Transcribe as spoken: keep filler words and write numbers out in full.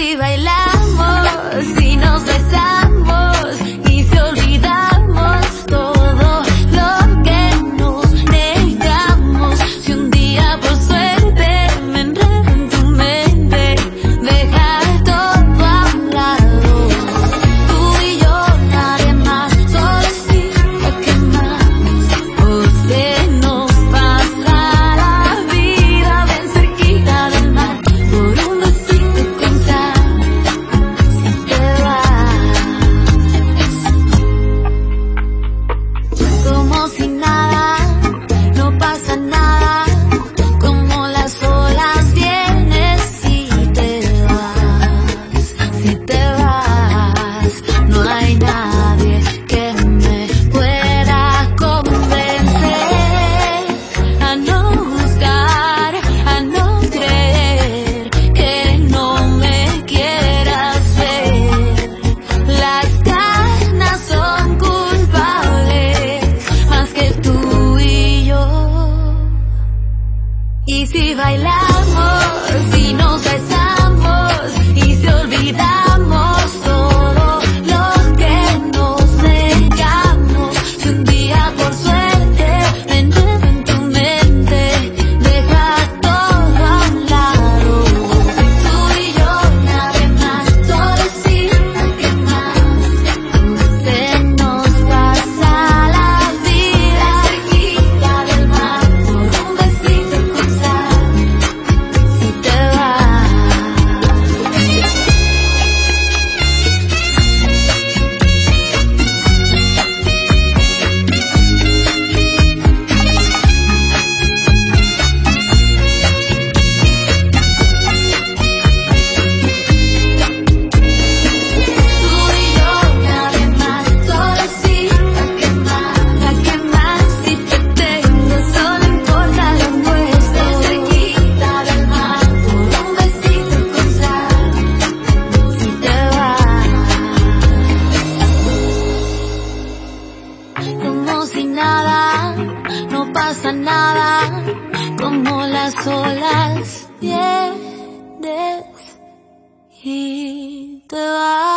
si bailamos, si nos besamos y si olvidamos todo lo que nos negamos. Si un día por suerte me enredo en tu mente, dejar todo a un lado. Tú y yo, nadie más, solo decir que más. O se nos pasa la vida bien cerquita del mar, por un besito con sal, si te vas. Como si nada, no pasa nada, como las olas vienes y te vas. Si te vas, no hay nadie que me pueda convencer a no buscar, a no creer que no me quieras ver. Las ganas son culpables más que tú y yo. Y si bailamos, si nos besamos y si olvidamos todo lo que nos negamos. Si un día por suerte me enredo en tu mente, deja todo a un lado. Tú y yo, nadie más, solo decir que más. Se nos pasa la vida cerquita del mar, por un besito con sal, si te vas. Tú y yo, nadie más, solo decir que más, la que más. Si te tengo, solo importa lo nuestro, cerquita del mar, por un besito con sal, si te vas. Como si nada, no pasa nada, como las olas vienes y te vas.